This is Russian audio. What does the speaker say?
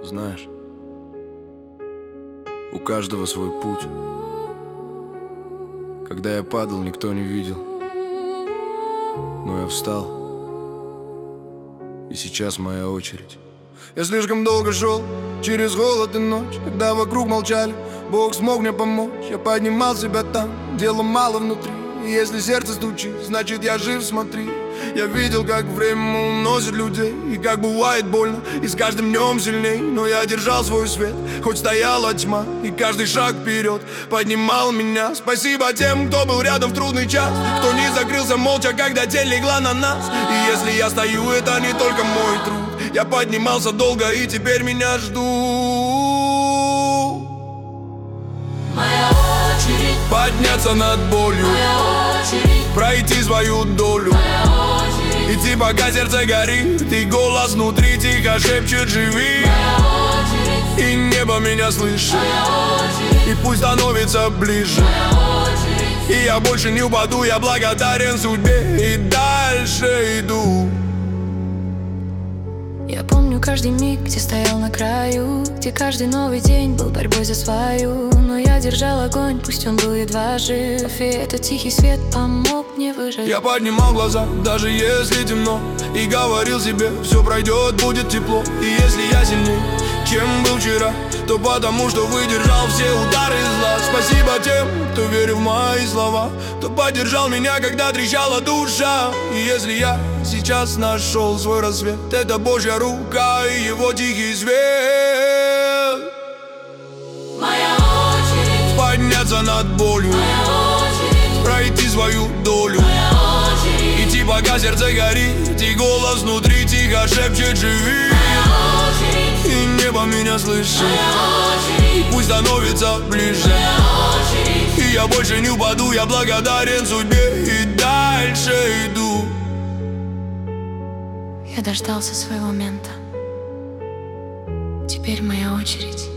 Знаешь, у каждого свой путь. Когда я падал, никто не видел, но я встал, и сейчас моя очередь. Я слишком долго шел через голод и ночь, когда вокруг молчали. Бог смог мне помочь, я поднимал себя там, дела мало внутри. И если сердце стучит, значит я жив, смотри. Я видел, как время уносит людей, и как бывает больно, и с каждым днем сильней. Но я держал свой свет, хоть стояла тьма, и каждый шаг вперед поднимал меня. Спасибо тем, кто был рядом в трудный час, кто не закрылся молча, когда тень легла на нас. И если я стою, это не только мой труд. Я поднимался долго, и теперь меня ждут. Моя очередь. Подняться над болью, Моя очередь. пройти свою долю, Моя очередь. идти пока сердце горит, и голос внутри тихо шепчет: живи. Моя очередь. И небо меня слышит, Моя очередь. и пусть становится ближе. Моя очередь. И я больше не упаду, я благодарен судьбе, и дальше иду. Я помню каждый миг, где стоял на краю, где каждый новый день был борьбой за свою. Но я держал огонь, пусть он был едва жив, и этот тихий свет помог мне выжить. Я поднимал глаза, даже если темно, и говорил себе: все пройдет, будет тепло. И если я сильней, чем был вчера, то потому что выдержал все удары зла. Спасибо тем, кто верил в мои слова, кто поддержал меня, когда трещала душа. И если я сейчас нашел свой рассвет, это Божья рука и его тихий свет. Моя очередь. Подняться над болью, Моя очередь. пройти свою долю, Моя очередь. идти пока сердце горит, и голос внутри тихо шепчет: живи. Моя очередь. И небо меня слышит, Моя очередь. пусть становится ближе. Моя очередь. И я больше не упаду, я благодарен судьбе, и дальше иду. Я дождался своего момента. Теперь моя очередь.